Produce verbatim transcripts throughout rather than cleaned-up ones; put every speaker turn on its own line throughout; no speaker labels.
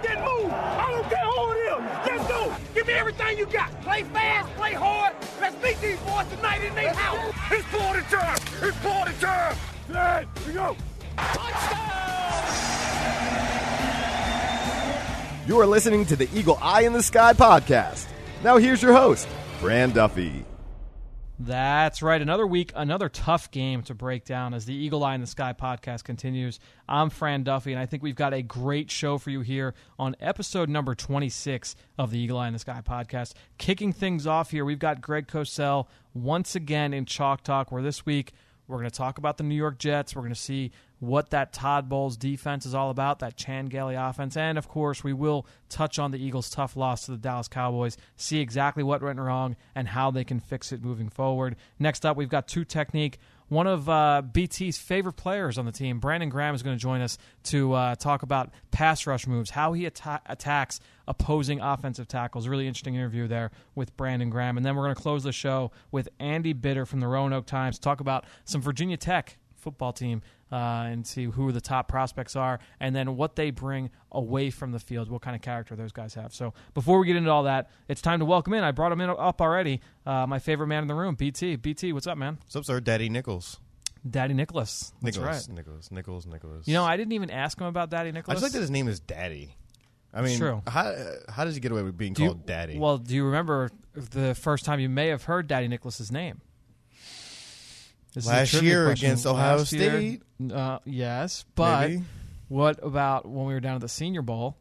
that move. I don't care who it is. Let's go. Give me everything you got. Play fast, play hard. Let's beat these boys tonight in their house. It's party time. It's party time. Hey, here we go. Touchdown!
You are listening to the Eagle Eye in the Sky podcast. Now here's your host, Fran Duffy.
That's right. Another week, another tough game to break down as the Eagle Eye in the Sky podcast continues. I'm Fran Duffy, and I think we've got a great show for you here on episode number twenty-six of the Eagle Eye in the Sky podcast. Kicking things off here, we've got Greg Cosell once again in Chalk Talk, where this week we're going to talk about the New York Jets. We're going to see what that Todd Bowles defense is all about, that Chan Gailey offense. And, of course, we will touch on the Eagles' tough loss to the Dallas Cowboys, see exactly what went wrong and how they can fix it moving forward. Next up, we've got Two Technique. One of uh, B T's favorite players on the team, Brandon Graham, is going to join us to uh, talk about pass rush moves, how he atta- attacks opposing offensive tackles. Really interesting interview there with Brandon Graham. And then we're going to close the show with Andy Bitter from the Roanoke Times, talk about some Virginia Tech football team uh, and see who the top prospects are and then what they bring away from the field, what kind of character those guys have. So before we get into all that, it's time to welcome in. I brought him in up already. Uh, my favorite man in the room, B T. B T, what's up, man?
What's up, sir? Daddy Nichols.
Daddy Nicholas. That's
Nicholas,
right.
Nicholas, Nichols, Nicholas.
You know, I didn't even ask him about Daddy Nicholas.
I just like that his name is Daddy. I mean,
True.
how how does he get away with being
Do
called
you,
Daddy?
Well, do you remember the first time you may have heard Daddy Nicholas's name? This
Last
is a trivia
year
question.
against Ohio
Last year,
State?
Uh, yes, but
Maybe.
what about when we were down at the Senior Bowl?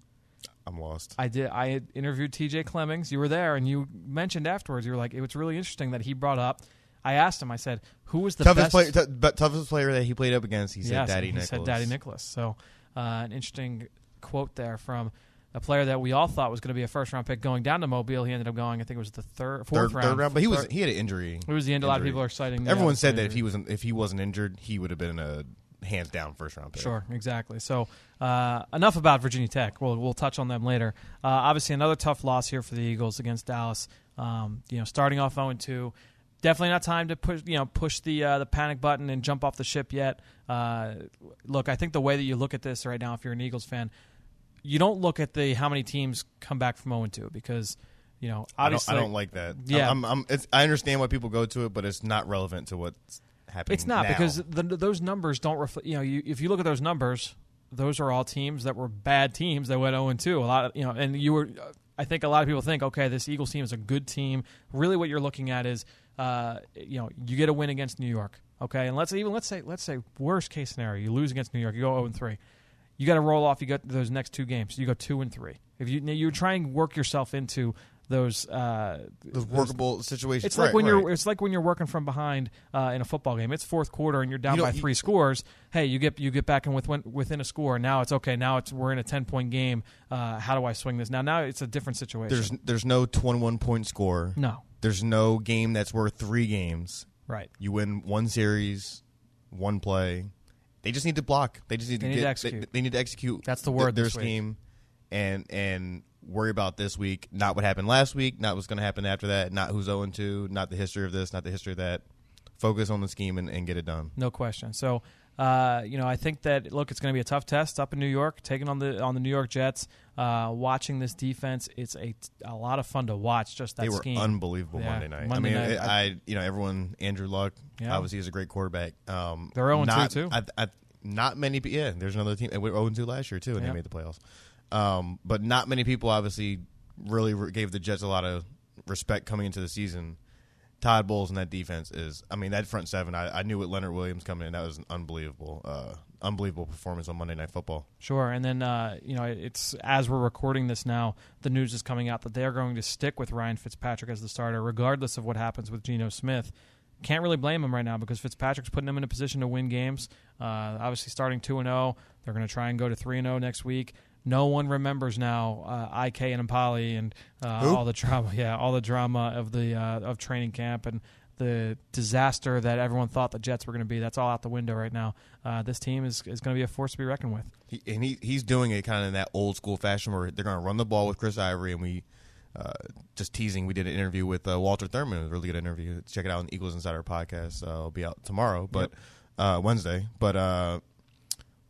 I'm lost.
I did. I had interviewed T J Clemmings. You were there, and you mentioned afterwards. You were like, it was really interesting that he brought up. I asked him. I said, "Who was the
toughest
best
player? T- but toughest player that he played up against? He said
yes,
Daddy
he
Nichols.
said Daddy Nicholas. So, uh, an interesting quote there from a player that we all thought was going to be a first round pick going down to Mobile. He ended up going. I think it was the third, fourth
Third,
round.
third round, but he was
Third-
he had an injury.
It was the end. A lot of
Injury.
people are citing. the,
Everyone
uh,
said that if
injury.
he wasn't if he wasn't injured, he would have been a hands down first round pick.
Sure, exactly. So uh, enough about Virginia Tech. We'll we'll touch on them later. Uh, obviously, another tough loss here for the Eagles against Dallas. Um, you know, starting off oh and two. Definitely not time to push you know push the uh, the panic button and jump off the ship yet. Uh, look, I think the way that you look at this right now, if you're an Eagles fan, you don't look at the how many teams come back from oh and two because you know obviously
I don't, I don't like that.
Yeah.
I'm, I'm, it's, I understand why people go to it, but it's not relevant to what's happening.
It's not
now.
because the, those numbers don't reflect. You know, you, if you look at those numbers, those are all teams that were bad teams that went oh and two. A lot of you know, and you were. I think a lot of people think, okay, this Eagles team is a good team. Really, what you're looking at is, uh, you know, you get a win against New York, okay, and let's even let's say let's say worst case scenario, you lose against New York, you go oh and three. You got to roll off. You got those next two games. You go two and three. If you you try and work yourself into those uh,
those workable situations.
It's
right,
like when
right.
you're it's like when you're working from behind uh, in a football game. It's fourth quarter and you're down
You know,
by
you-
three scores. Hey, you get you get back in with within a score. Now it's okay. Now it's we're in a ten point game. Uh, how do I swing this? Now now it's a different situation.
There's there's no twenty-one point score.
no
There's no game that's worth three games.
right.
You win one series, one play. They just need to block. They just need
They
to
need
get.
to execute.
They, they need to execute.
That's the
th-
word
Their
this week.
scheme, and and worry about this week. Not what happened last week. Not what's going to happen after that. Not who's oh and two. Not the history of this. Not the history of that. Focus on the scheme and, and get it done.
No question. So, uh, you know, I think that look, it's going to be a tough test up in New York, taking on the on the New York Jets. Uh, watching this defense, it's a a lot of fun to watch. Just that
They were
scheme.
unbelievable
Yeah,
Monday night.
Monday
I mean,
night,
it,
I-
I you know everyone. Andrew Luck,
Yeah.
obviously, is a great quarterback. Um,
They're oh and two
not,
too.
I, I, not many. pe- Yeah, there's another team. And we were oh and two last year too, and
Yeah.
they made the playoffs. Um, but not many people obviously really re- gave the Jets a lot of respect coming into the season. Todd Bowles and that defense is, I mean, that front seven, I, I knew with Leonard Williams coming in, that was an unbelievable, uh, unbelievable performance on Monday Night Football.
Sure, and then uh, you know it's as we're recording this now, the news is coming out that they are going to stick with Ryan Fitzpatrick as the starter, regardless of what happens with Geno Smith. Can't really blame him right now because Fitzpatrick's putting him in a position to win games. Uh, obviously, starting two and zero, they're going to try and go to three and zero next week. No one remembers now uh, I K and Impali and uh,
Who?
all the drama. Yeah, all the drama of the uh, of training camp and the disaster that everyone thought the Jets were going to be. That's all out the window right now. Uh, this team is is going to be a force to be reckoned with.
He, and he he's doing it kind of in that old school fashion where they're going to run the ball with Chris Ivory, and we uh, just teasing. We did an interview with uh, Walter Thurman. It was a really good interview. Check it out on Eagles Insider podcast. Uh, it'll be out tomorrow, but
Yep.
uh, Wednesday. But uh,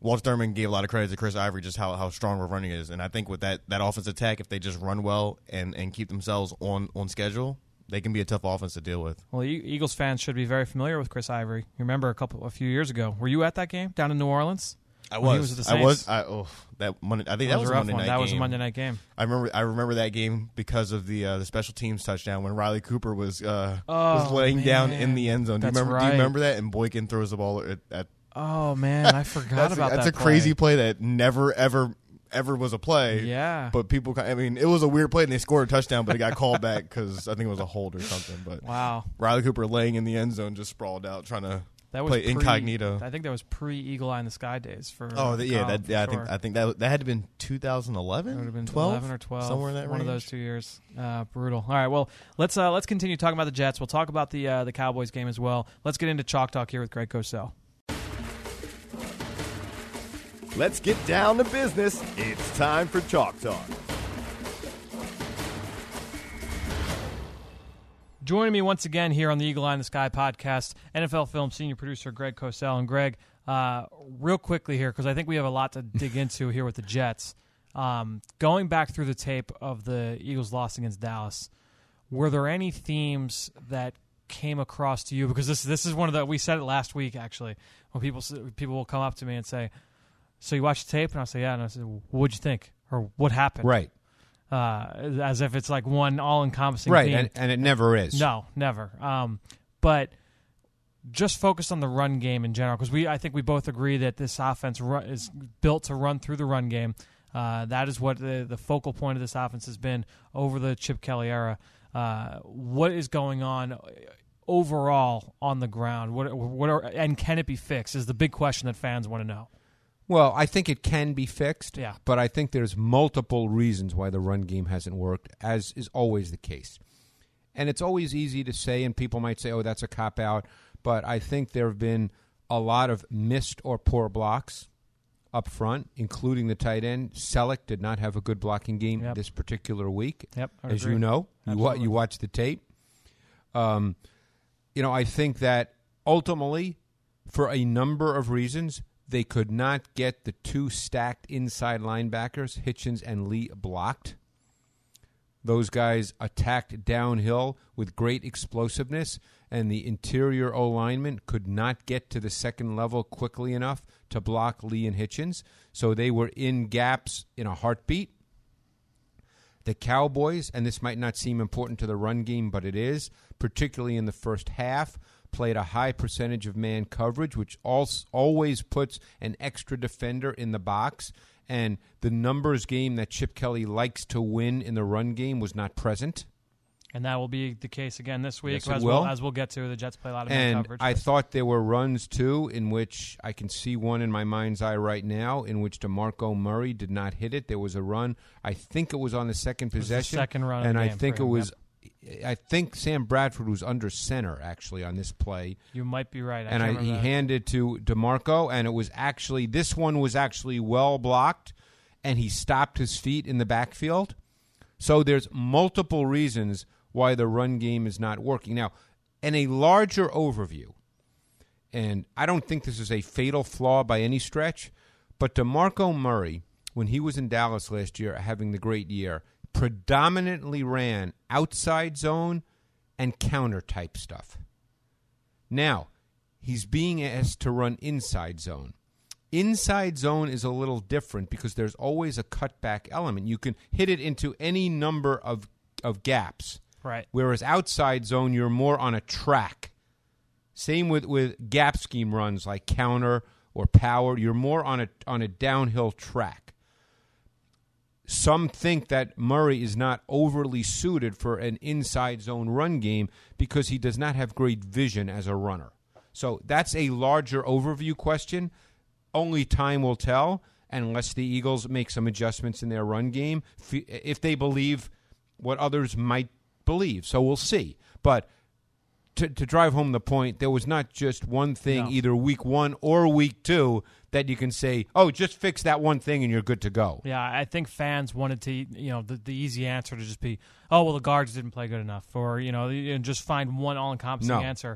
Walt Thurman gave a lot of credit to Chris Ivory, just how, how strong our running is. And I think with that, that offense attack, if they just run well and, and keep themselves on, on schedule, they can be a tough offense to deal with.
Well, Eagles fans should be very familiar with Chris Ivory. You remember a couple, a few years ago. Were you at that game down in New Orleans?
I
When
was.
he was with the
I was.
Saints?
I, oh, that Monday, I think
That
that
was
was
a
a
rough
Monday
one.
night
That
game.
was a Monday night game.
I remember. I remember that game because of the uh, the special teams touchdown when Riley Cooper was uh,
Oh,
was laying down
man.
in the end zone. Do you
That's
remember? Do
right.
you remember that? And Boykin throws the ball at. at
Oh man, I forgot
that's
about
a,
that.
That's a
play.
crazy play that never ever ever was a play.
Yeah.
But people, I mean, it was a weird play and they scored a touchdown, but it got called back because I think it was a hold or something. But
Wow.
Riley Cooper laying in the end zone, just sprawled out, trying to
That was
play
pre,
incognito.
I think that was pre Eagle Eye in the Sky days for.
Oh,
uh,
the, yeah,
Kyle,
that, yeah. I
for
think
sure.
I think that that had to been two thousand eleven.
It would have been
twelve,
eleven or twelve,
somewhere in that
one
range.
of those two years. Uh, brutal. All right, well, let's uh, let's continue talking about the Jets. We'll talk about the uh, the Cowboys game as well. Let's get into Chalk Talk here with Greg Cosell.
Let's get down to business. It's time for Chalk Talk.
Joining me once again here on the Eagle Eye in the Sky podcast, N F L Film senior producer Greg Cosell. And Greg, uh, real quickly here, because I think we have a lot to dig into here with the Jets. Um, going back through the tape of the Eagles' loss against Dallas, were there any themes that came across to you? Because this this is one of the, we said it last week actually, when people people will come up to me and say, "So you watched the tape?" And I'll say, "Yeah." And I said, "What'd you think?" Or "What happened?"
Right.
Uh, as if it's like one all-encompassing
Right,
theme.
and, and it never is.
No, never. Um, but just focus on the run game in general, because we, I think we both agree that this offense run, is built to run through the run game. Uh, that is what the, the focal point of this offense has been over the Chip Kelly era. Uh, what is going on overall on the ground? What, what are, and can it be fixed? Is the big question that fans want to know.
Well, I think it can be fixed,
Yeah.
but I think there's multiple reasons why the run game hasn't worked, as is always the case. And it's always easy to say, and people might say, oh, that's a cop-out, but I think there have been a lot of missed or poor blocks up front, including the tight end. Selleck did not have a good blocking game
Yep.
this particular week,
Yep, I
as
agree.
you know. You, wa-
Absolutely.
you watch the tape. Um, you know, I think that ultimately, for a number of reasons, they could not get the two stacked inside linebackers, Hitchens and Lee, blocked. Those guys attacked downhill with great explosiveness, and the interior O-lineman could not get to the second level quickly enough to block Lee and Hitchens, so they were in gaps in a heartbeat. The Cowboys, and this might not seem important to the run game, but it is, particularly in the first half, played a high percentage of man coverage, which also always puts an extra defender in the box. And the numbers game that Chip Kelly likes to win in the run game was not present.
And that will be the case again this week,
Yes, it
as,
will.
We'll, as we'll get to. The Jets play a lot of man
And
coverage.
I thought there were runs, too, in which I can see one in my mind's eye right now, in which DeMarco Murray did not hit it. There was a run. I think it was on the second
was the
possession.
second run of
And
the
I
game
think
for
it
him,
was... I think Sam Bradford was under center, actually, on this play.
You might be right. I
and
can't
I, he
remember that.
handed to DeMarco, and it was actually... This one was actually well blocked, and he stopped his feet in the backfield. So there's multiple reasons why the run game is not working. Now, in a larger overview, and I don't think this is a fatal flaw by any stretch, but DeMarco Murray, when he was in Dallas last year having the great year, predominantly ran outside zone and counter type stuff. Now, he's being asked to run inside zone. Inside zone is a little different because there's always a cutback element. You can hit it into any number of, of gaps.
Right.
Whereas outside zone, you're more on a track. Same with, with gap scheme runs like counter or power. You're more on a on a downhill track. Some think that Murray is not overly suited for an inside zone run game because he does not have great vision as a runner. So that's a larger overview question. Only time will tell unless the Eagles make some adjustments in their run game, if they believe what others might believe. So we'll see. But to, to drive home the point, there was not just one thing,
No.
either week one or week two, that you can say, oh, just fix that one thing and you're good to go.
Yeah, I think fans wanted to, you know, the, the easy answer to just be, oh, well, the guards didn't play good enough, or, you know, and just find one all-encompassing
No.
answer.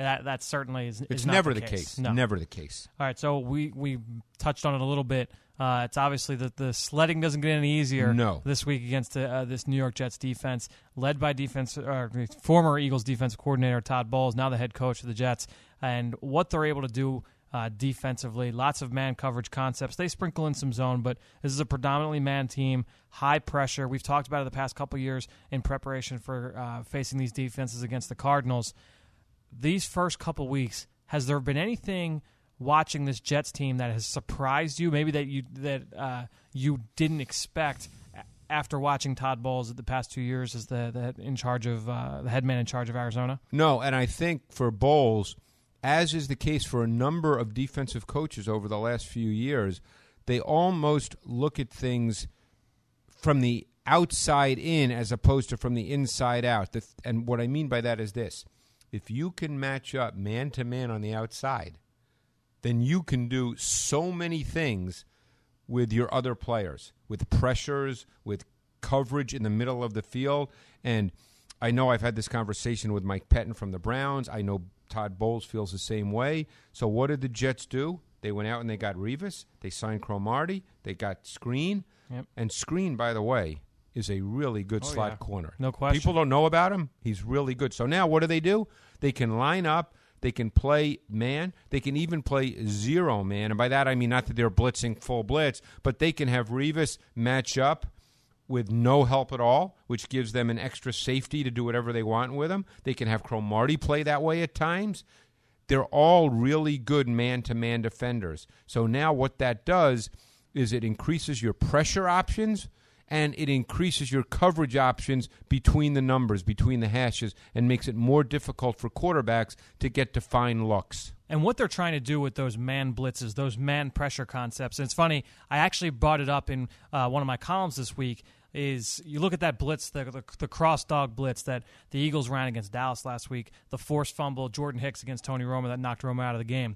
That that certainly is,
It's
is not
never
the
the
case.
case.
No.
Never the case.
All right, so we, we touched on it a little bit. Uh, it's obviously that the sledding doesn't get any easier
No.
this week against uh, this New York Jets defense, led by defense uh, former Eagles defensive coordinator Todd Bowles, now the head coach of the Jets, and what they're able to do uh, defensively. Lots of man coverage concepts. They sprinkle in some zone, but this is a predominantly man team, high pressure. We've talked about it the past couple years in preparation for uh, facing these defenses against the Cardinals. These first couple weeks, has there been anything watching this Jets team that has surprised you, maybe that you that uh, you didn't expect after watching Todd Bowles the past two years as the, the in charge of uh, the head man in charge of Arizona?
No, and I think for Bowles, as is the case for a number of defensive coaches over the last few years, they almost look at things from the outside in as opposed to from the inside out. The, and what I mean by that is this. If you can match up man-to-man on the outside, then you can do so many things with your other players, with pressures, with coverage in the middle of the field. And I know I've had this conversation with Mike Pettin from the Browns. I know Todd Bowles feels the same way. So what did the Jets do? They went out and they got Revis. They signed Cromartie. They got Screen.
Yep. And
Screen, by the way, is a really good
oh,
slot
yeah.
corner.
No question.
People don't know about him. He's really good. So now what do they do? They can line up. They can play man. They can even play zero man. And by that, I mean not that they're blitzing full blitz, but they can have Revis match up with no help at all, which gives them an extra safety to do whatever they want with him. They can have Cromartie play that way at times. They're all really good man-to-man defenders. So now what that does is it increases your pressure options, and it increases your coverage options between the numbers, between the hashes, and makes it more difficult for quarterbacks to get defined looks.
And what they're trying to do with those man blitzes, those man pressure concepts, and it's funny, I actually brought it up in uh, one of my columns this week, is you look at that blitz, the, the, the cross-dog blitz that the Eagles ran against Dallas last week, the forced fumble, Jordan Hicks against Tony Romo that knocked Romo out of the game.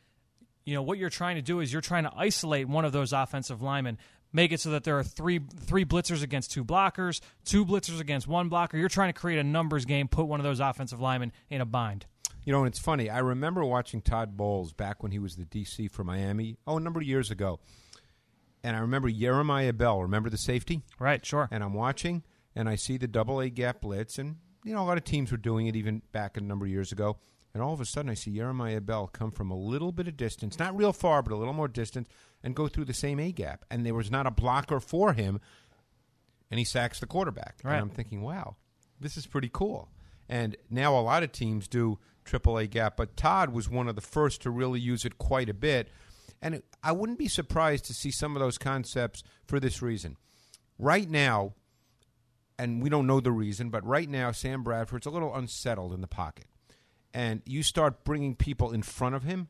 You know, what you're trying to do is you're trying to isolate one of those offensive linemen, make it so that there are three three blitzers against two blockers, two blitzers against one blocker. You're trying to create a numbers game, put one of those offensive linemen in a bind.
You know, and it's funny. I remember watching Todd Bowles back when he was the D C for Miami, oh, a number of years ago. And I remember Jeremiah Bell. Remember the safety?
Right, sure.
And I'm watching, and I see the double-A gap blitz. And, you know, a lot of teams were doing it even back a number of years ago. And all of a sudden, I see Jeremiah Bell come from a little bit of distance, not real far, but a little more distance, and go through the same A-gap. And there was not a blocker for him, and he sacks the quarterback.
Right.
And I'm thinking, wow, this is pretty cool. And now a lot of teams do triple A gap, but Todd was one of the first to really use it quite a bit. And it, I wouldn't be surprised to see some of those concepts for this reason. Right now, and we don't know the reason, but right now Sam Bradford's a little unsettled in the pocket. And you start bringing people in front of him,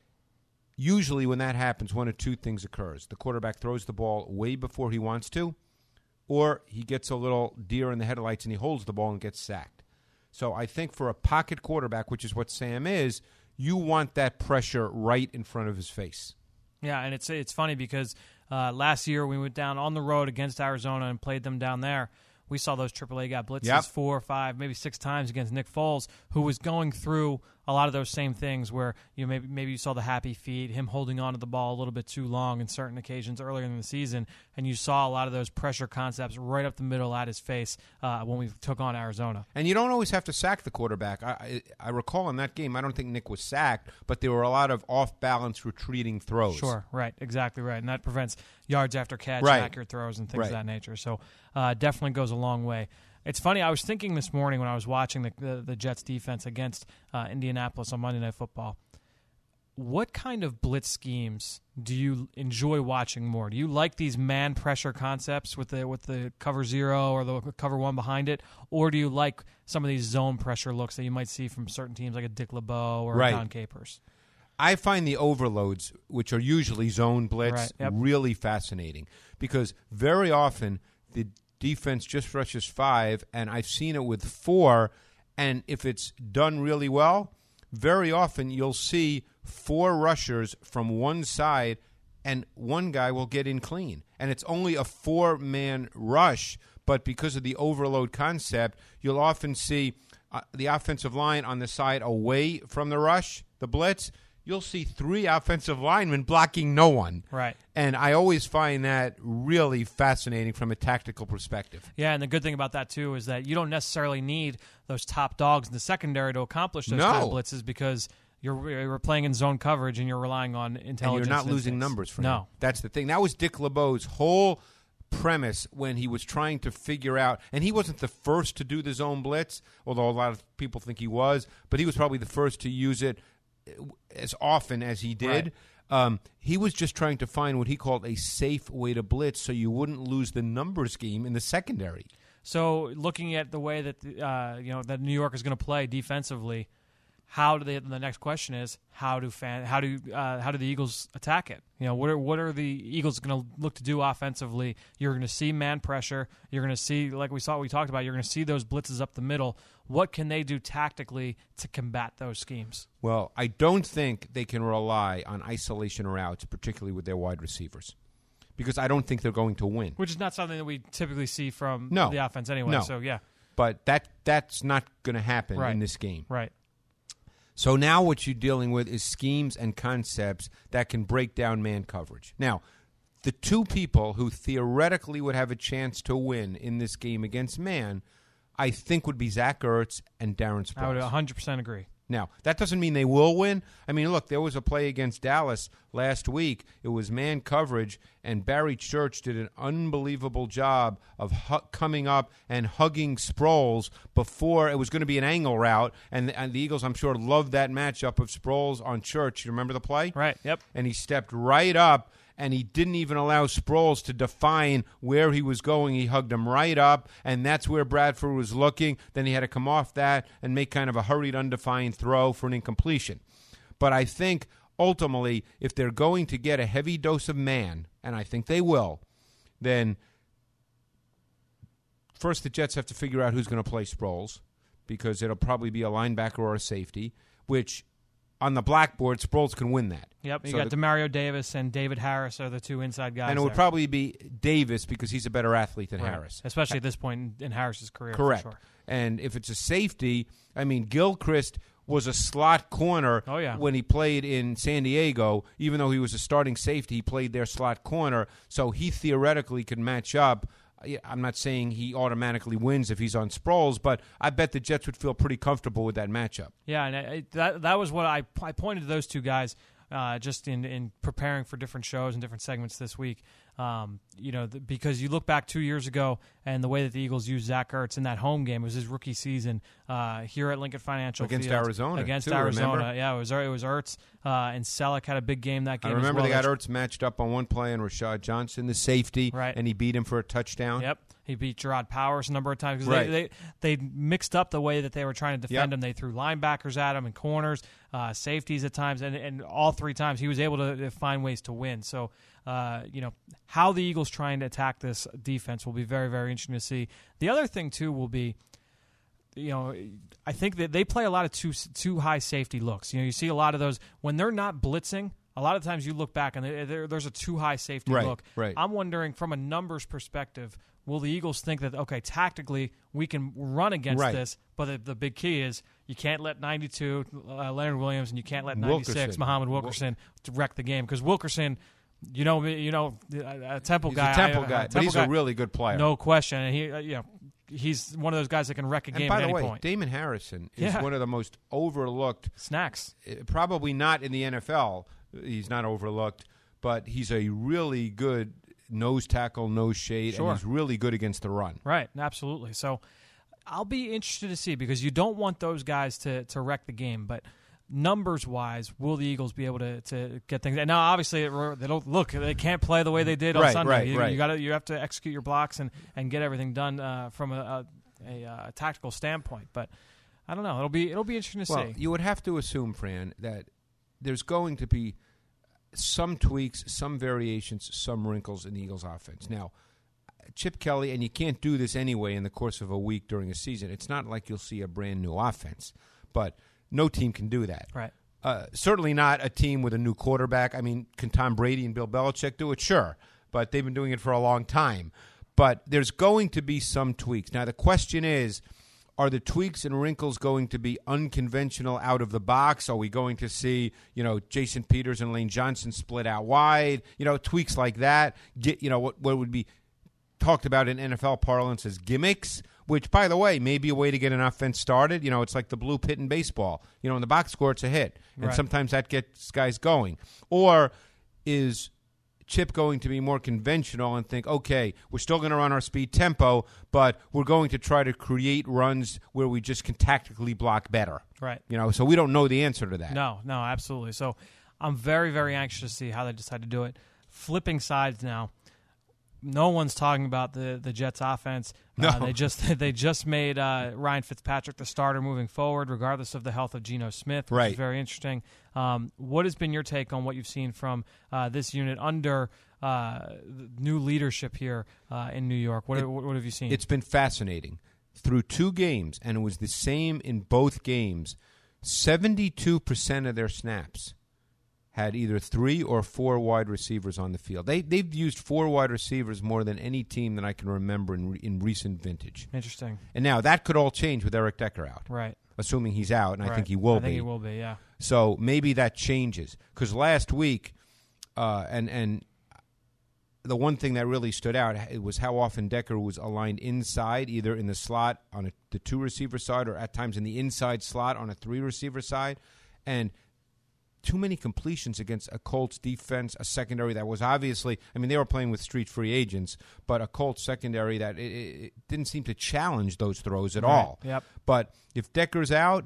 usually when that happens, one of two things occurs. The quarterback throws the ball way before he wants to, or he gets a little deer in the headlights and he holds the ball and gets sacked. So I think for a pocket quarterback, which is what Sam is, you want that pressure right in front of his face.
Yeah, and it's it's funny because uh, last year we went down on the road against Arizona and played them down there. We saw those triple A gap blitzes
Yep.
four, five, maybe six times against Nick Foles, who was going through a lot of those same things where you know, maybe maybe you saw the happy feet, him holding on to the ball a little bit too long in certain occasions earlier in the season, and you saw a lot of those pressure concepts right up the middle at his face uh, when we took on Arizona.
And you don't always have to sack the quarterback. I, I, I recall in that game, I don't think Nick was sacked, but there were a lot of off-balance retreating throws.
Sure, right, exactly right, and that prevents yards after catch,
Right.
accurate throws, and things
Right.
of that nature. So uh, definitely goes a long way. It's funny, I was thinking this morning when I was watching the the, the Jets defense against uh, Indianapolis on Monday Night Football, what kind of blitz schemes do you enjoy watching more? Do you like these man pressure concepts with the with the cover zero or the cover one behind it, or do you like some of these zone pressure looks that you might see from certain teams like a Dick LeBeau or
Right.
a Don Capers?
I find the overloads, which are usually zone blitz,
Right, yep.
really fascinating because very often the defense just rushes five, and I've seen it with four, and if it's done really well, very often you'll see four rushers from one side, and one guy will get in clean. And it's only a four-man rush, but because of the overload concept, you'll often see uh, the offensive line on the side away from the rush, the blitz, you'll see three offensive linemen blocking no one.
Right.
And I always find that really fascinating from a tactical perspective.
Yeah, and the good thing about that, too, is that you don't necessarily need those top dogs in the secondary to accomplish those
No.
kind of blitzes because you're, you're playing in zone coverage and you're relying on intelligence.
And you're not
and
losing
instincts.
numbers for
no.
him. That's the thing. That was Dick LeBeau's whole premise when he was trying to figure out, and he wasn't the first to do the zone blitz, although a lot of people think he was, but he was probably the first to use it as often as he did. Right. Um, he was just trying to find what he called a safe way to blitz so you wouldn't lose the numbers game in the secondary.
So looking at the way that uh, you know that New York is going to play defensively, how do they? The next question is how do fan how do uh, how do the Eagles attack it? You know, what are what are the Eagles going to look to do offensively? You're going to see man pressure. You're going to see, like we saw we talked about. You're going to see those blitzes up the middle. What can they do tactically to combat those schemes?
Well, I don't think they can rely on isolation routes, particularly with their wide receivers, because I don't think they're going to win.
Which is not something that we typically see from
no.
the offense anyway.
No.
So yeah,
but that that's not going to happen
right.
in this game.
Right.
So now what you're dealing with is schemes and concepts that can break down man coverage. Now, the two people who theoretically would have a chance to win in this game against man, I think would be Zach Ertz and Darren Sproles.
I would one hundred percent agree.
Now, that doesn't mean they will win. I mean, look, there was a play against Dallas last week. It was man coverage, and Barry Church did an unbelievable job of hu- coming up and hugging Sproles before it was going to be an angle route. And the, and the Eagles, I'm sure, loved that matchup of Sproles on Church. You remember the play?
Right, yep.
And he stepped right up, and he didn't even allow Sproles to define where he was going. He hugged him right up, and that's where Bradford was looking. Then he had to come off that and make kind of a hurried, undefined throw for an incompletion. But I think, ultimately, if they're going to get a heavy dose of man, and I think they will, then first the Jets have to figure out who's going to play Sproles, because it'll probably be a linebacker or a safety, which on the blackboard, Sproles can win that.
Yep, you
so
got
the,
Demario Davis and David Harris are the two inside guys.
And it would
there.
probably be Davis because he's a better athlete than
right.
Harris.
Especially at this point in, in Harris's career.
Correct.
For sure.
And if it's a safety, I mean, Gilchrist was a slot corner
oh, yeah.
when he played in San Diego. Even though he was a starting safety, he played their slot corner, so he theoretically could match up. I'm not saying he automatically wins if he's on Sproles, but I bet the Jets would feel pretty comfortable with that matchup.
Yeah, and I, that that was what I I pointed to those two guys uh, just in, in preparing for different shows and different segments this week. Um, you know, the, because you look back two years ago and the way that the Eagles used Zach Ertz in that home game, it was his rookie season uh, here at Lincoln Financial
against
Field.
Arizona.
Against
too,
Arizona,
remember?
yeah, it was it was Ertz uh, and Selleck had a big game that game.
I remember
as well.
they got Ertz matched up on one play and Rashad Johnson, the safety,
right.
and he beat him for a touchdown.
Yep. He beat Gerard Powers a number of times.
Right.
They, they they mixed up the way that they were trying to defend
yep.
him. They threw linebackers at him and corners, uh, safeties at times, and, and all three times he was able to, to find ways to win. So, uh, you know, how the Eagles trying to attack this defense will be very, very interesting to see. The other thing, too, will be, you know, I think that they play a lot of too, too high safety looks. You know, you see a lot of those when they're not blitzing. A lot of times you look back and there, there, there's a too high safety
right,
look.
Right.
I'm wondering from a numbers perspective, will the Eagles think that, okay, tactically we can run against
right.
this, but the, the big key is you can't let ninety-two uh, Leonard Williams and you can't let ninety-six
Wilkerson.
Muhammad Wilkerson Wil- to wreck the game, because Wilkerson, you know, you know, a Temple
he's
guy,
a Temple
I,
guy,
a
but
Temple
he's
guy,
a really good player,
no question. And he, uh, you know, he's one of those guys that can wreck a
and
game
by
at
the
any
way,
point.
Damon Harrison is
Yeah.
one of the most overlooked
Snacks,
probably not in the N F L. He's not overlooked, but he's a really good nose tackle, nose shade,
Sure.
and he's really good against the run.
right? Absolutely. So I'll be interested to see, because you don't want those guys to to wreck the game, but numbers wise, will the Eagles be able to, to get things? And now, obviously, it, they don't look. They can't play the way they did on
Right,
Sunday.
right,
you,
right.
you got to you have to execute your blocks and, and get everything done uh, from a, a, a, a tactical standpoint. But I don't know. It'll be it'll be interesting to
Well,
see.
you would have to assume, Fran, that there's going to be some tweaks, some variations, some wrinkles in the Eagles' offense. Now, Chip Kelly, and you can't do this anyway in the course of a week during a season. It's not like you'll see a brand new offense, but no team can do that.
Right.
Uh, certainly not a team with a new quarterback. I mean, can Tom Brady and Bill Belichick do it? Sure, but they've been doing it for a long time. But there's going to be some tweaks. Now, the question is, are the tweaks and wrinkles going to be unconventional out of the box? Are we going to see, you know, Jason Peters and Lane Johnson split out wide? You know, tweaks like that. Get, you know, what, what would be talked about in N F L parlance as gimmicks, which, by the way, may be a way to get an offense started. You know, it's like the blue pit in baseball. You know, in the box score, it's a hit. And
Right.
sometimes that gets guys going. Or is Chip going to be more conventional and think, okay, we're still going to run our speed tempo, but we're going to try to create runs where we just can tactically block better.
Right.
You know, so we don't know the answer to that.
No, no, absolutely. So I'm very, very anxious to see how they decide to do it. Flipping sides now. No one's talking about the, the Jets offense.
No.
Uh, they just they just made uh, Ryan Fitzpatrick the starter moving forward, regardless of the health of Geno Smith, which
Right.
is very interesting. Um, what has been your take on what you've seen from uh, this unit under uh, new leadership here uh, in New York? What,
It-
what, what have you seen?
It's been fascinating. Through two games, and it was the same in both games, seventy-two percent of their snaps had either three or four wide receivers on the field. They, they've used four wide receivers more than any team that I can remember in, in recent vintage.
Interesting.
And now that could all change with Eric Decker out,
Right.
assuming he's out, and I
Right.
think he will
I think
be.
he will be, yeah.
So maybe that changes. Because last week, uh, and and the one thing that really stood out it was how often Decker was aligned inside, either in the slot on a, the two-receiver side or at times in the inside slot on a three-receiver side. And too many completions against a Colts defense, a secondary that was obviously, I mean, they were playing with street free agents, but a Colts secondary that it, it didn't seem to challenge those throws at
Right.
all.
Yep.
But if Decker's out,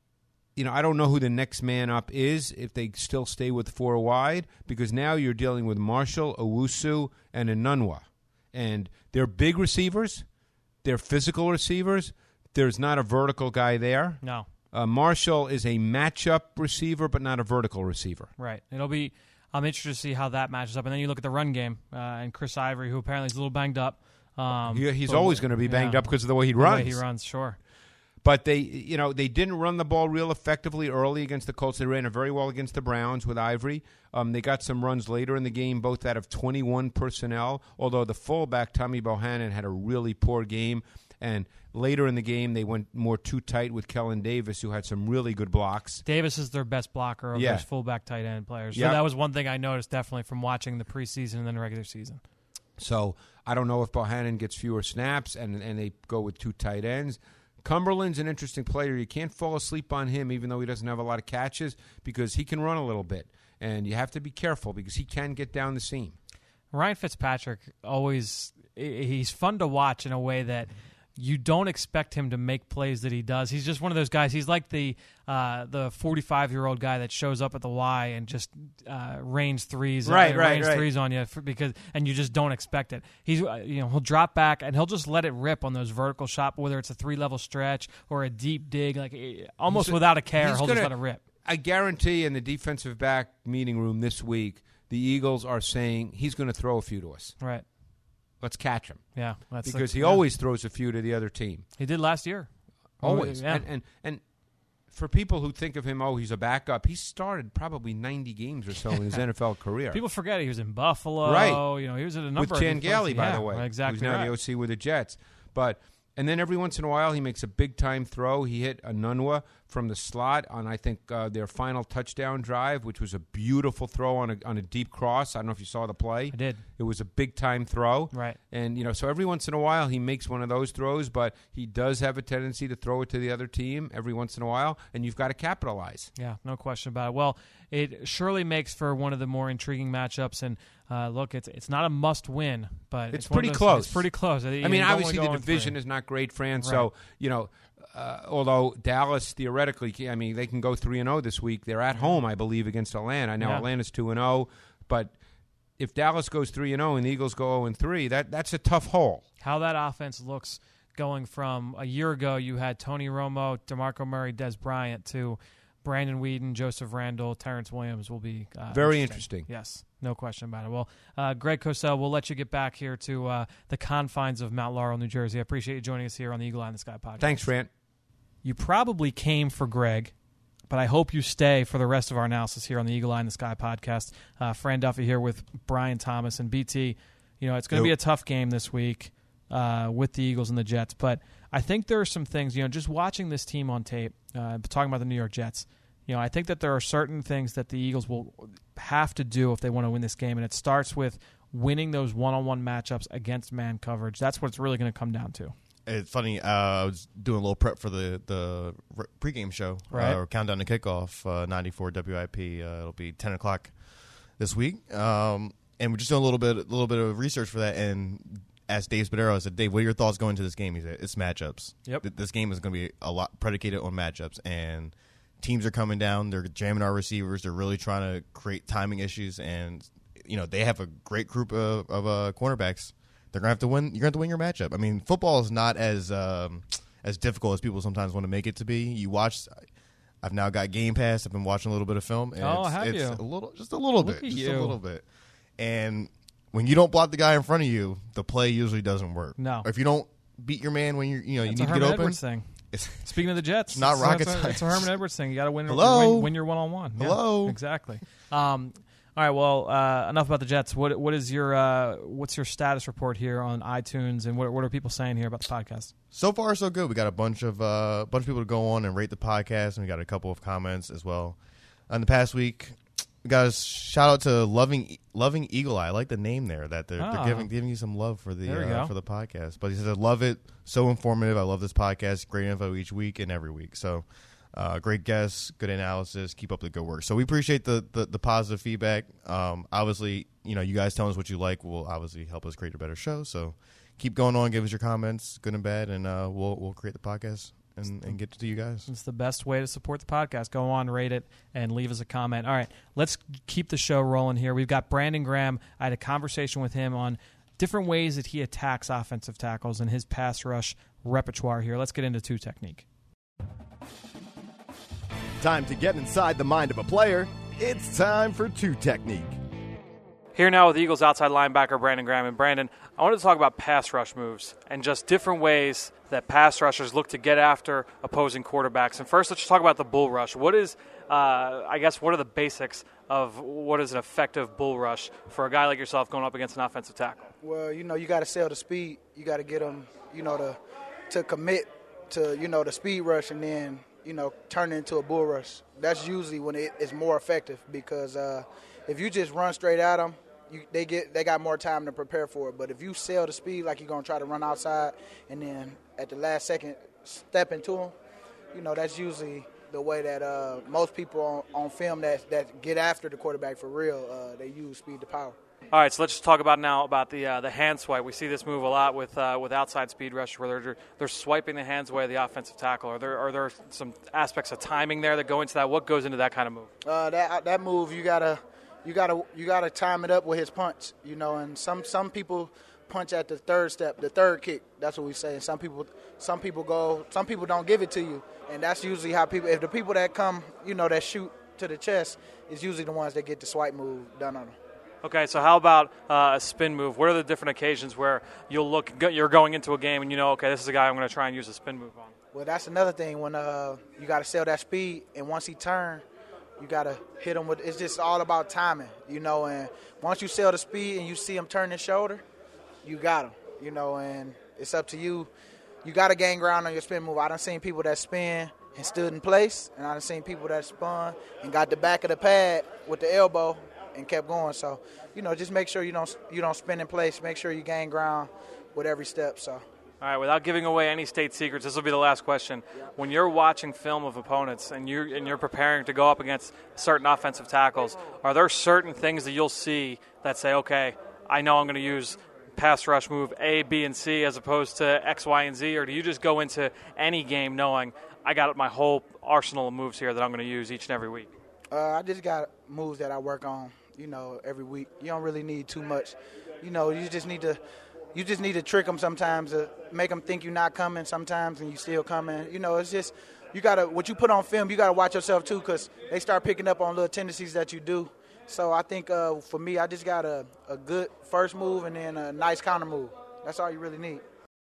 you know, I don't know who the next man up is if they still stay with four wide, because now you're dealing with Marshall, Owusu, and Enunwa. And they're big receivers. They're physical receivers. There's not a vertical guy there.
No.
Uh, Marshall is a matchup receiver, but not a vertical receiver.
Right. It'll be. I'm interested to see how that matches up. And then you look at the run game uh, and Chris Ivory, who apparently is a little banged up. Um,
He, he's
but-
always going to be banged
yeah,
up because of the way he
the
runs.
way he runs, sure.
But they, you know, they didn't run the ball real effectively early against the Colts. They ran it very well against the Browns with Ivory. Um, they got some runs later in the game, both out of twenty-one personnel. Although the fullback Tommy Bohannon had a really poor game, and later in the game they went more too tight with Kellen Davis, who had some really good blocks.
Davis is their best blocker of
Yeah.
those fullback tight end players. So
Yeah.
that was one thing I noticed definitely from watching the preseason and then the regular season.
So I don't know if Bohannon gets fewer snaps and and they go with two tight ends. Cumberland's an interesting player. You can't fall asleep on him, even though he doesn't have a lot of catches, because he can run a little bit. And you have to be careful because he can get down the seam.
Ryan Fitzpatrick always he's fun to watch in a way that you don't expect him to make plays that he does. He's just one of those guys. He's like the uh, the forty-five-year-old guy that shows up at the Y and just uh, rains threes,
Right,
uh,
right,
rains
right.
threes on you for, because and you just don't expect it. He's uh, you know he'll drop back and he'll just let it rip on those vertical shot, whether it's a three-level stretch or a deep dig, like eh, almost
He's a-
without a care,
he's
he'll
gonna-
just let it rip.
I guarantee in the defensive back meeting room this week, the Eagles are saying he's going to throw a few to us.
Right?
Let's catch him.
Yeah, that's
Because
the,
he
yeah.
always throws a few to the other team.
he did last year.
Always.
Yeah.
And, and and for people who think of him, oh, he's a backup, he started probably ninety games or so in his N F L career.
People forget he was in Buffalo.
Right.
You know, he was at a number
with
of
Chan
different
Gailey,
places.
by
Yeah,
the way,
exactly
who's now
right.
the O C with the Jets. But and then every once in a while, he makes a big time throw. He hit Enunwa from the slot on I think uh, their final touchdown drive, which was a beautiful throw on a on a deep cross. I don't know if you saw the play.
I did.
It was a big time throw.
Right.
And you know, so every once in a while he makes one of those throws, but he does have a tendency to throw it to the other team every once in a while, and you've got to capitalize.
Yeah, no question about it. Well, it surely makes for one of the more intriguing matchups. And uh, look, it's it's not a must win, but
It's
it's, one of
pretty
those-
close.
It's pretty close.
I mean, obviously the division is not great, Fran. So you know, uh, although Dallas theoretically, I mean, they can go three and zero this week. They're at home, I believe, against Atlanta. Now
Yeah.
Atlanta's two and zero, but if Dallas goes three and zero and the Eagles go zero and three, that that's a tough hole.
How that offense looks going from a year ago, you had Tony Romo, DeMarco Murray, Des Bryant, to Brandon Whedon, Joseph Randall, Terrence Williams will be uh,
Very
interesting.
interesting.
Yes, no question about it. Well, uh, Greg Cosell, we'll let you get back here to uh, the confines of Mount Laurel, New Jersey. I appreciate you joining us here on the Eagle Eye in the Sky podcast.
Thanks, Fran.
You probably came for Greg, but I hope you stay for the rest of our analysis here on the Eagle Eye in the Sky podcast. Uh, Fran Duffy here with Brian Thomas and B T. You know, it's going to be a tough game this week. uh, with the Eagles and the Jets. But I think there are some things, you know, just watching this team on tape, uh, talking about the New York Jets, you know, I think that there are certain things that the Eagles will have to do if they want to win this game, and it starts with winning those one-on-one matchups against man coverage. That's what it's really going to come down to.
It's funny. Uh, I was doing a little prep for the the pregame show,
right?
uh, or countdown to kickoff. Uh, ninety-four W I P. Uh, it'll be ten o'clock this week, um, and we're just doing a little bit, a little bit of research for that. And asked Dave Spadaro. I said, Dave, what are your thoughts going into this game? He said, it's matchups.
Yep.
Th- This game is going to be a lot predicated on matchups, and teams are coming down. They're jamming our receivers. They're really trying to create timing issues, and you know they have a great group of, of uh, cornerbacks. They're gonna have to win. You're gonna have to win your matchup. I mean, football is not as um, as difficult as people sometimes want to make it to be. You watch. I've now got Game Pass. I've been watching a little bit of film. And
oh,
it's,
have
it's
you?
A little, just a little
Look
bit,
at
just
you.
a little bit. And when you don't block the guy in front of you, the play usually doesn't work.
No.
Or if you don't beat your man when you you know you
It's
need
a
to get
Herman
open.
Edwards thing.
It's,
Speaking of the Jets,
It's not
it's,
rocket
it's a,
science.
It's a Herman Edwards thing. You got to win.
Hello?
Win, win your one-on-one. Yeah,
Hello?
exactly. Um, all right. Well, uh, enough about the Jets. What what is your uh, what's your status report here on iTunes, and what what are people saying here about the podcast?
So far, so good. We got a bunch of uh, bunch of people to go on and rate the podcast, and we got a couple of comments as well. In the past week, we got a shout out to Loving Loving Eagle Eye. I like the name there. That they're,
Ah.
they're giving giving you some love for the
There we
uh,
go.
for the podcast. But he says, I love it. So informative. I love this podcast. Great info each week and every week. So. Uh, great guests, good analysis. Keep up the good work. So we appreciate the the, the positive feedback. Um, obviously, you know, you guys telling us what you like will obviously help us create a better show. So keep going on, give us your comments, good and bad, and uh, we'll we'll create the podcast and, and get to you guys.
It's the best way to support the podcast. Go on, rate it, and leave us a comment. All right, let's keep the show rolling here. We've got Brandon Graham. I had a conversation with him on different ways that he attacks offensive tackles and his pass rush repertoire here. Let's get into two technique.
Time to get inside the mind of a player. It's time for Two Technique.
Here now with Eagles outside linebacker Brandon Graham. And Brandon, I wanted to talk about pass rush moves and just different ways that pass rushers look to get after opposing quarterbacks. And first, let's talk about the bull rush. What is, uh, I guess, what are the basics of what is an effective bull rush for a guy like yourself going up against an offensive tackle?
Well, you know, you got to sell the speed. You got to get them, you know, to to commit to, you know, the speed rush and then, you know, turn it into a bull rush. That's usually when it is more effective because uh, if you just run straight at them, you, they get they got more time to prepare for it. But if you sell the speed like you're going to try to run outside and then at the last second step into them, you know, that's usually the way that uh, most people on, on film that, that get after the quarterback for real, uh, they use speed to power.
All right, so let's just talk about now about the uh, the hand swipe. We see this move a lot with uh, with outside speed rush, where they're they're swiping the hands away of the offensive tackle. Are there are there some aspects of timing there that go into that? What goes into that kind of move?
Uh, that that move you gotta you gotta you gotta time it up with his punch, you know. And some some people punch at the third step, the third kick. That's what we say. And some people some people go some people don't give it to you, and that's usually how people. If the people that come, you know, that shoot to the chest is usually the ones that get the swipe move done on them.
Okay, so how about uh, a spin move? What are the different occasions where you'll look, you're going into a game and you know, okay, this is a guy I'm going to try and use a spin move on?
Well, that's another thing when uh, you got to sell that speed, and once he turn, you got to hit him with. It's just all about timing, you know. And once you sell the speed and you see him turn his shoulder, you got him, you know. And it's up to you. You got to gain ground on your spin move. I done seen people that spin and stood in place, and I done seen people that spun and got the back of the pad with the elbow and kept going. So, you know, just make sure you don't you don't spin in place. Make sure you gain ground with every step. So.
All right, without giving away any state secrets, this will be the last question. When you're watching film of opponents and you're, and you're preparing to go up against certain offensive tackles, are there certain things that you'll see that say, okay, I know I'm going to use pass rush move A, B, and C as opposed to X, Y, and Z? Or do you just go into any game knowing I got my whole arsenal of moves here that I'm going to use each and every week?
Uh, I just got moves that I work on, you know, every week. You don't really need too much. You know, you just need to you just need to trick them sometimes to make them think you're not coming sometimes and you still coming. You know, it's just you got to – what you put on film, you got to watch yourself too because they start picking up on little tendencies that you do. So I think uh, for me, I just got a, a good first move and then a nice counter move. That's all you really need.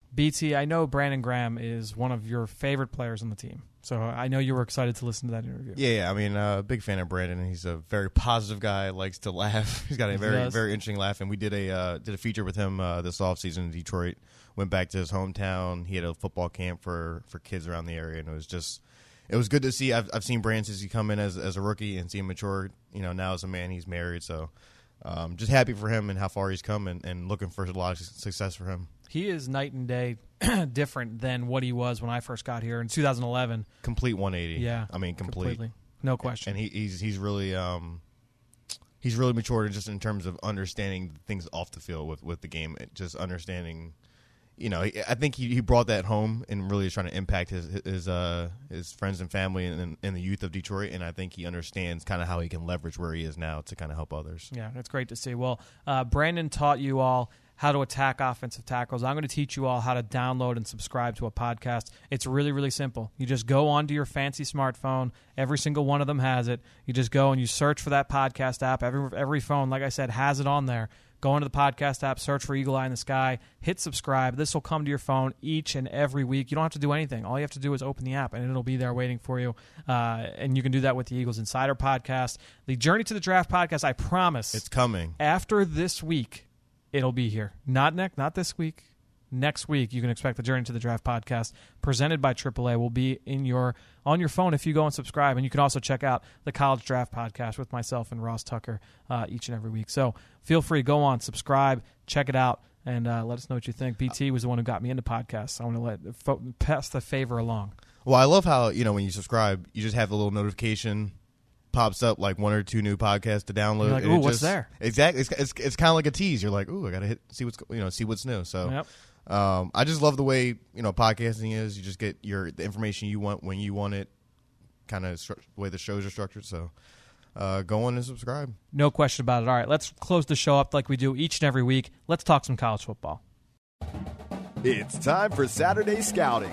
B T, I know Brandon Graham is one of your favorite players on the team, so I know you were excited to listen to that interview.
Yeah, yeah. I mean, uh, big fan of Brandon. He's a very positive guy. Likes to laugh. He's got a very,
He
very interesting laugh. And we did a uh, did a feature with him uh, this offseason in Detroit. Went back to his hometown. He had a football camp for, for kids around the area, and it was just it was good to see. I've I've seen Brandon since he come in as as a rookie and see him mature. You know, now as a man, he's married, so. Um, just happy for him and how far he's come, and, and looking for a lot of success for him.
He is night and day different than what he was when I first got here in two thousand eleven.
Complete one eighty.
Yeah,
I mean complete.
Completely. No question.
And he, he's he's really um, he's really matured just in terms of understanding things off the field with, with the game. Just understanding, you know, I think he, he brought that home and really is trying to impact his his uh, his friends and family and, and the youth of Detroit. And I think he understands kind of how he can leverage where he is now to kind of help others.
Yeah, that's great to see. Well, uh, Brandon taught you all how to attack offensive tackles. I'm going to teach you all how to download and subscribe to a podcast. It's really, really simple. You just go onto your fancy smartphone. Every single one of them has it. You just go and you search for that podcast app. Every every phone, like I said, has it on there. Go into the podcast app, search for Eagle Eye in the Sky, hit subscribe. This will come to your phone each and every week. You don't have to do anything. All you have to do is open the app, and it'll be there waiting for you. Uh, and you can do that with the Eagles Insider podcast. The Journey to the Draft podcast, I promise.
It's coming.
After this week, it'll be here. Not next, not this week. Next week, you can expect the Journey to the Draft podcast presented by triple A will be in your on your phone if you go and subscribe. And you can also check out the College Draft podcast with myself and Ross Tucker uh, each and every week. So feel free, go on, subscribe, check it out, and uh, let us know what you think. B T was the one who got me into podcasts. I want to let fo- pass the favor along.
Well, I love how, you know, when you subscribe, you just have a little notification pops up like one or two new podcasts to download.
You're like,
and
ooh,
it
what's
just,
there?
Exactly. It's it's, it's kind of like a tease. You're like, ooh, I gotta hit see what's you know see what's new. So,
Yep.
um, I just love the way you know podcasting is. You just get your the information you want when you want it. Kind of stru- the way the shows are structured. So, uh, go on and subscribe.
No question about it. All right, let's close the show up like we do each and every week. Let's talk some college football.
It's time for Saturday Scouting.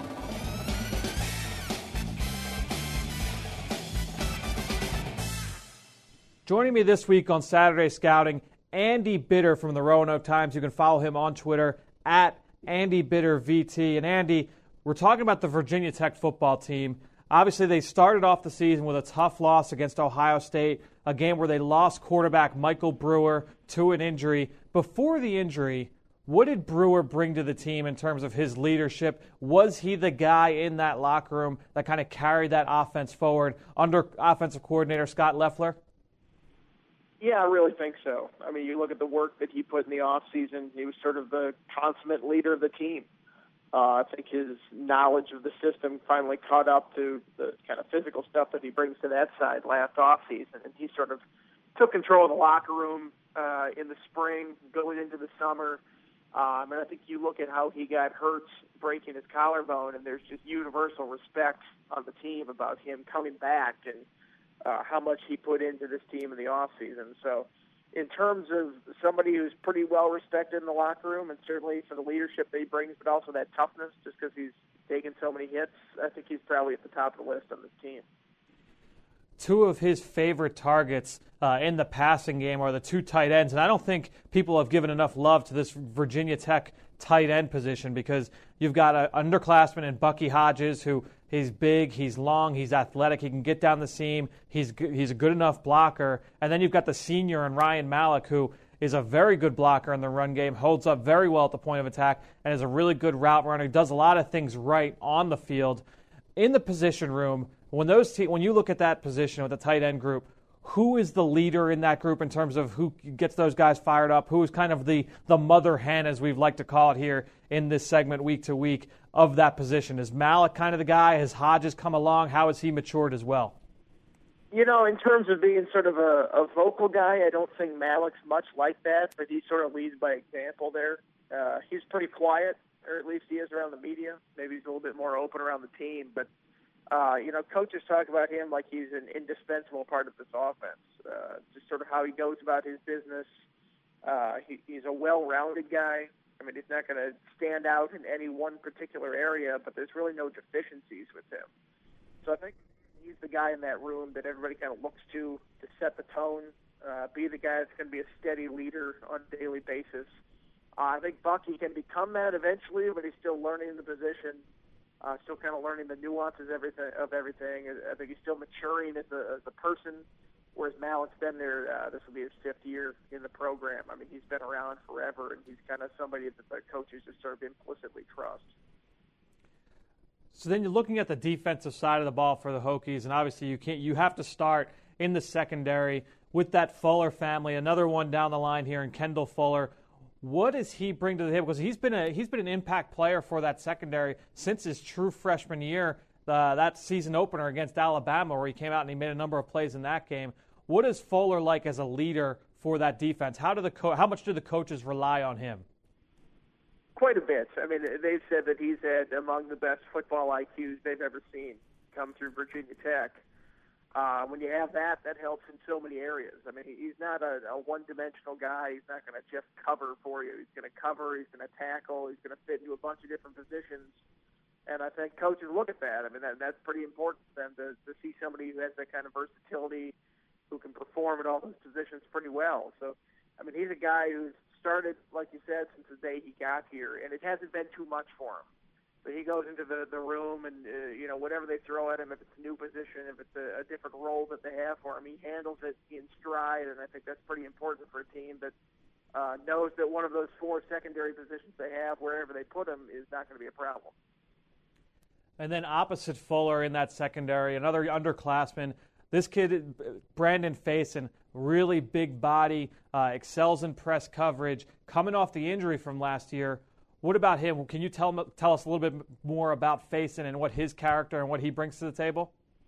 Joining me this week on Saturday Scouting, Andy Bitter from the Roanoke Times. You can follow him on Twitter at Andy Bitter V T. And Andy, we're talking about the Virginia Tech football team. Obviously, they started off the season with a tough loss against Ohio State, a game where they lost quarterback Michael Brewer to an injury. Before the injury, what did Brewer bring to the team in terms of his leadership? Was he the guy in that locker room that kind of carried that offense forward under offensive coordinator Scott Loeffler?
Yeah, I really think so. I mean, you look at the work that he put in the offseason, he was sort of the consummate leader of the team. Uh, I think his knowledge of the system finally caught up to the kind of physical stuff that he brings to that side last offseason. And he sort of took control of the locker room uh, in the spring, going into the summer. Um, and I think you look at how he got hurt breaking his collarbone, and there's just universal respect on the team about him coming back and uh, how much he put into this team in the offseason. So in terms of somebody who's pretty well respected in the locker room, and certainly for the leadership that he brings, but also that toughness, just because he's taken so many hits, I think he's probably at the top of the list on this team.
Two of his favorite targets uh, in the passing game are the two tight ends, and I don't think people have given enough love to this Virginia Tech tight end position because you've got an underclassman in Bucky Hodges who he's big, he's long, he's athletic, he can get down the seam, he's he's a good enough blocker, and then you've got the senior in Ryan Malik who is a very good blocker in the run game, holds up very well at the point of attack, and is a really good route runner, does a lot of things right on the field. In the position room, when those te- when you look at that position with the tight end group, who is the leader in that group in terms of who gets those guys fired up? Who is kind of the, the mother hen, as we've like to call it here in this segment week to week, of that position? Is Malik kind of the guy? Has Hodges come along? How has he matured as well?
You know, in terms of being sort of a, a vocal guy, I don't think Malik's much like that, but he sort of leads by example there. Uh, he's pretty quiet, or at least he is around the media. Maybe he's a little bit more open around the team, but Uh, you know, coaches talk about him like he's an indispensable part of this offense. Uh, just sort of how he goes about his business. Uh, he, he's a well-rounded guy. I mean, he's not going to stand out in any one particular area, but there's really no deficiencies with him. So I think he's the guy in that room that everybody kind of looks to to set the tone, uh, be the guy that's going to be a steady leader on a daily basis. Uh, I think Bucky can become that eventually, but he's still learning the position, uh, still kind of learning the nuances everything, of everything. I think he's still maturing as a, as a person, whereas Malik's been there. Uh, this will be his fifth year in the program. I mean, he's been around forever, and he's kind of somebody that the coaches just sort of implicitly trust.
So then you're looking at the defensive side of the ball for the Hokies, and obviously you can't. You have to start in the secondary with that Fuller family. Another one down the line here in Kendall Fuller. What does he bring to the table? Because he's been a he's been an impact player for that secondary since his true freshman year, uh, that season opener against Alabama, where he came out and he made a number of plays in that game. What is Fuller like as a leader for that defense? How do the co- how much do the coaches rely on him?
Quite a bit. I mean, they've said that he's had among the best football I Qs they've ever seen come through Virginia Tech. Uh, when you have that, that helps in so many areas. I mean, he's not a, a one-dimensional guy. He's not going to just cover for you. He's going to cover. He's going to tackle. He's going to fit into a bunch of different positions. And I think coaches look at that. I mean, that, that's pretty important for them to, to see somebody who has that kind of versatility, who can perform at all those positions pretty well. So, I mean, he's a guy who's started, like you said, since the day he got here, and it hasn't been too much for him. So he goes into the, the room and, uh, you know, whatever they throw at him, if it's a new position, if it's a, a different role that they have for him, he handles it in stride, and I think that's pretty important for a team that uh, knows that one of those four secondary positions they have, wherever they put him, is not going to be a problem.
And then opposite Fuller in that secondary, another underclassman. This kid, Brandon Faison, really big body, uh, excels in press coverage, coming off the injury from last year. What about him? Can you tell tell us a little bit more about Faison and what his character and what he brings to the table?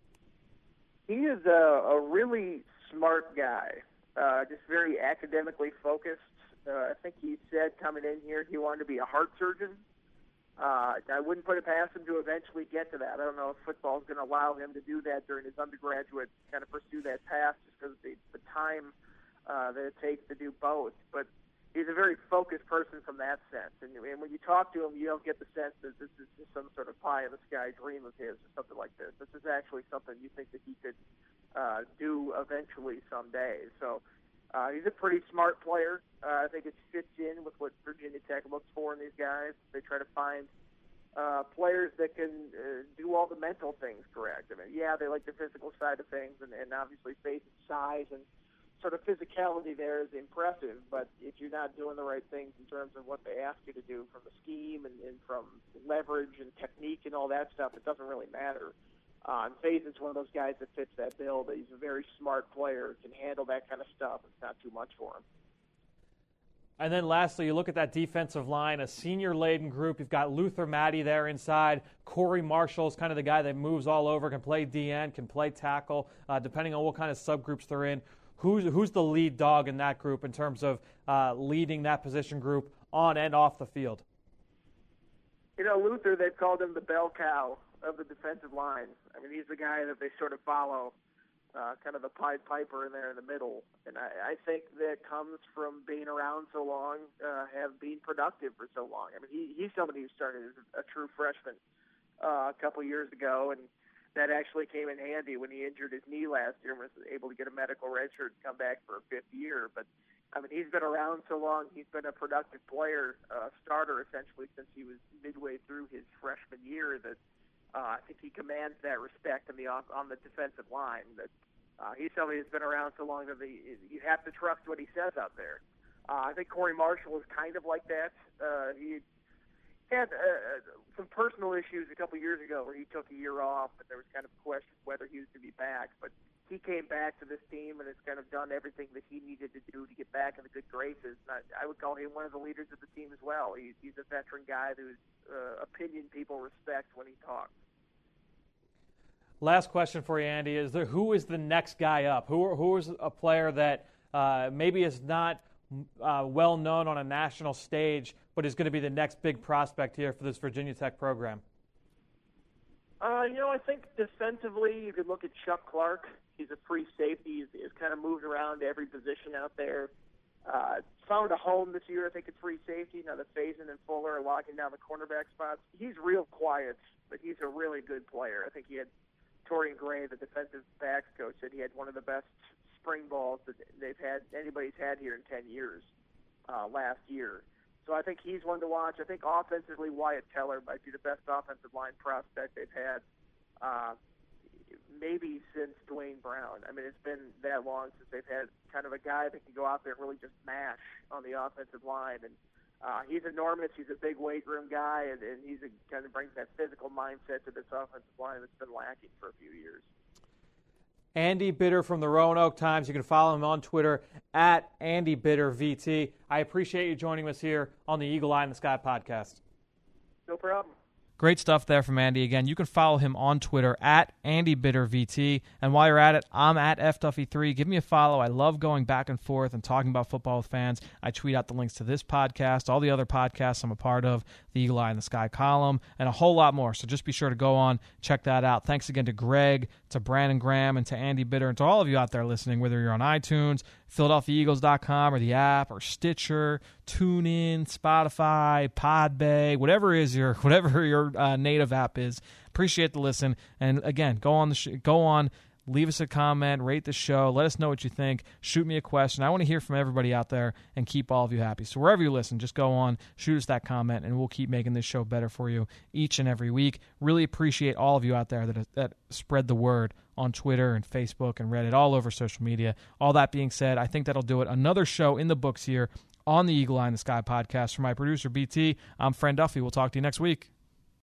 He is a, a really smart guy, uh, just very academically focused. Uh, I think he said coming in here he wanted to be a heart surgeon. Uh, I wouldn't put it past him to eventually get to that. I don't know if football is going to allow him to do that during his undergraduate, kind of pursue that path just because of the, the time uh, that it takes to do both. But he's a very focused person from that sense. And, and when you talk to him, you don't get the sense that this is just some sort of pie-in-the-sky dream of his or something like this. This is actually something you think that he could uh, do eventually someday. So uh, he's a pretty smart player. Uh, I think it fits in with what Virginia Tech looks for in these guys. They try to find uh, players that can uh, do all the mental things correct. I mean, yeah, they like the physical side of things, and, and obviously face size and sort of physicality there is impressive, but if you're not doing the right things in terms of what they ask you to do from the scheme and, and from leverage and technique and all that stuff, it doesn't really matter. Uh, and Faison's one of those guys that fits that bill, that he's a very smart player, can handle that kind of stuff. It's not too much for him.
And then lastly, you look at that defensive line, a senior-laden group. You've got Luther Matty there inside. Corey Marshall is kind of the guy that moves all over, can play D N, can play tackle, uh, depending on what kind of subgroups they're in. Who's, who's the lead dog in that group in terms of uh, leading that position group on and off the field?
You know, Luther, they've called him the bell cow of the defensive line. I mean, he's the guy that they sort of follow, uh, kind of the Pied Piper in there in the middle. And I, I think that comes from being around so long, uh, have been productive for so long. I mean, he, he's somebody who started as a true freshman uh, a couple years ago, and that actually came in handy when he injured his knee last year and was able to get a medical redshirt and come back for a fifth year. But, I mean, he's been around so long. He's been a productive player, uh, starter essentially since he was midway through his freshman year that uh, I think he commands that respect on the, on the defensive line. That uh, he's somebody who's been around so long that the, you have to trust what he says out there. Uh, I think Corey Marshall is kind of like that. Uh, he had uh, some personal issues a couple years ago where he took a year off, and there was kind of question whether he was to be back. But he came back to this team and has kind of done everything that he needed to do to get back in the good graces. And I, I would call him one of the leaders of the team as well. He, he's a veteran guy whose uh, opinion people respect when he talks.
Last question for you, Andy, is there, who is the next guy up? Who, who is a player that uh, maybe is not uh, well known on a national stage, but is going to be the next big prospect here for this Virginia Tech program?
Uh, you know, I think defensively, you could look at Chuck Clark. He's a free safety. He's, he's kind of moved around every position out there. Uh, found a home this year, I think, at free safety. Now that Faison and Fuller are locking down the cornerback spots. He's real quiet, but he's a really good player. I think he had Torian Gray, the defensive backs coach, said he had one of the best spring balls that they've had, anybody's had here in ten years uh, last year. So I think he's one to watch. I think offensively, Wyatt Teller might be the best offensive line prospect they've had, uh, maybe since Dwayne Brown. I mean, it's been that long since they've had kind of a guy that can go out there and really just mash on the offensive line. And uh, he's enormous. He's a big weight room guy, and, and he's a, kind of brings that physical mindset to this offensive line that's been lacking for a few years.
Andy Bitter from the Roanoke Times. You can follow him on Twitter at Andy Bitter V T. I appreciate you joining us here on the Eagle Eye in the Sky podcast.
No problem.
Great stuff there from Andy. Again, you can follow him on Twitter at Andy Bitter V T. And while you're at it, I'm at F Duffy three. Give me a follow. I love going back and forth and talking about football with fans. I tweet out the links to this podcast, all the other podcasts I'm a part of, the Eagle Eye in the Sky column, and a whole lot more. So just be sure to go on, check that out. Thanks again to Greg, to Brandon Graham, and to Andy Bitter, and to all of you out there listening, whether you're on iTunes, Philadelphia Eagles dot com, or the app, or Stitcher, TuneIn, Spotify, Podbay, whatever is your whatever your uh, native app is. Appreciate the listen, and again, go on the sh- go on, leave us a comment, rate the show, let us know what you think, shoot me a question. I want to hear from everybody out there and keep all of you happy. So wherever you listen, just go on, shoot us that comment, and we'll keep making this show better for you each and every week. Really appreciate all of you out there that that spread the word on Twitter and Facebook and Reddit, all over social media. All that being said, I think that'll do it. Another show in the books here on the Eagle Eye in the Sky podcast. For my producer, B T, I'm Fran Duffy. We'll talk to you next week.